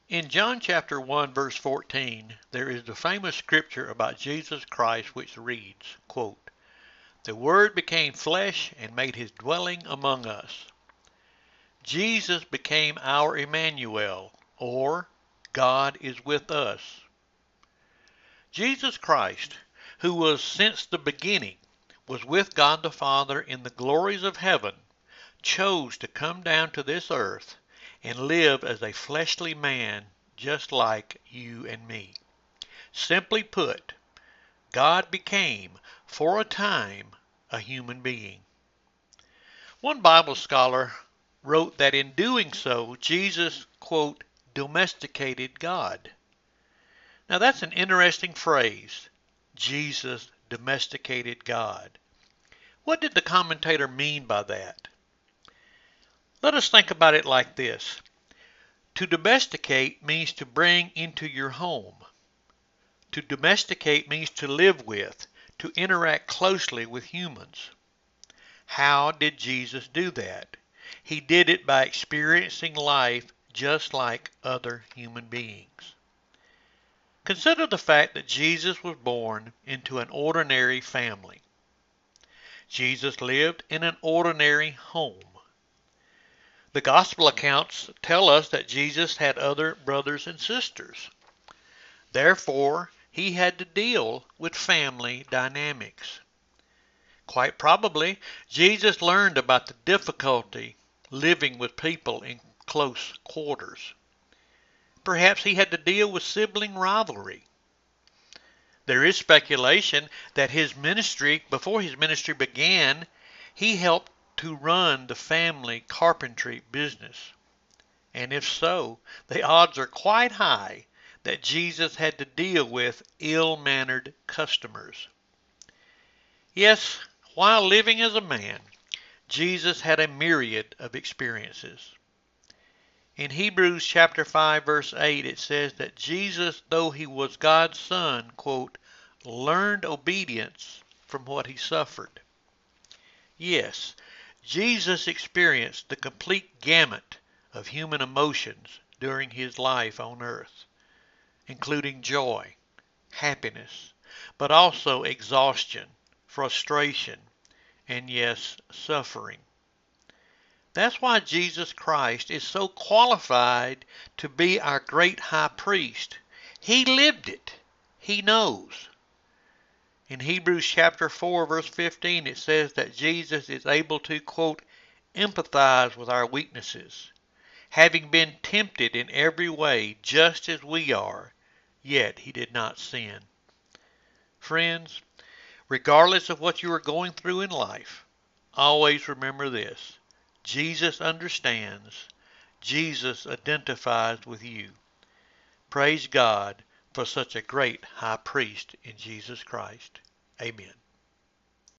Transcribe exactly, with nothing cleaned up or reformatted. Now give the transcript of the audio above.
In John chapter one verse fourteen, there is the famous scripture about Jesus Christ which reads, quote, "The Word became flesh and made his dwelling among us." Jesus became our Emmanuel, or God is with us. Jesus Christ, who was since the beginning, was with God the Father in the glories of heaven, chose to come down to this earth and live as a fleshly man just like you and me. Simply put, God became, for a time, a human being. One Bible scholar wrote that in doing so, Jesus, quote, domesticated God. Now that's an interesting phrase. Jesus domesticated God. What did the commentator mean by that? Let us think about it like this. To domesticate means to bring into your home. To domesticate means to live with, to interact closely with humans. How did Jesus do that? He did it by experiencing life just like other human beings. Consider the fact that Jesus was born into an ordinary family. Jesus lived in an ordinary home. The gospel accounts tell us that Jesus had other brothers and sisters. Therefore, he had to deal with family dynamics. Quite probably, Jesus learned about the difficulty living with people in close quarters. Perhaps he had to deal with sibling rivalry. There is speculation that his ministry, before his ministry began, he helped to run the family carpentry business. And if so, the odds are quite high that Jesus had to deal with ill-mannered customers. Yes, while living as a man, Jesus had a myriad of experiences. In Hebrews chapter five verse eight it says that Jesus, though he was God's son, quote, learned obedience from what he suffered. Yes, Jesus experienced the complete gamut of human emotions during his life on earth, including joy, happiness, but also exhaustion, frustration, and yes, suffering. That's why Jesus Christ is so qualified to be our great high priest. He lived it. He knows. In Hebrews chapter four verse fifteen it says that Jesus is able to, quote, empathize with our weaknesses, having been tempted in every way just as we are, yet he did not sin. Friends, regardless of what you are going through in life, always remember this. Jesus understands. Jesus identifies with you. Praise God for such a great high priest in Jesus Christ. Amen.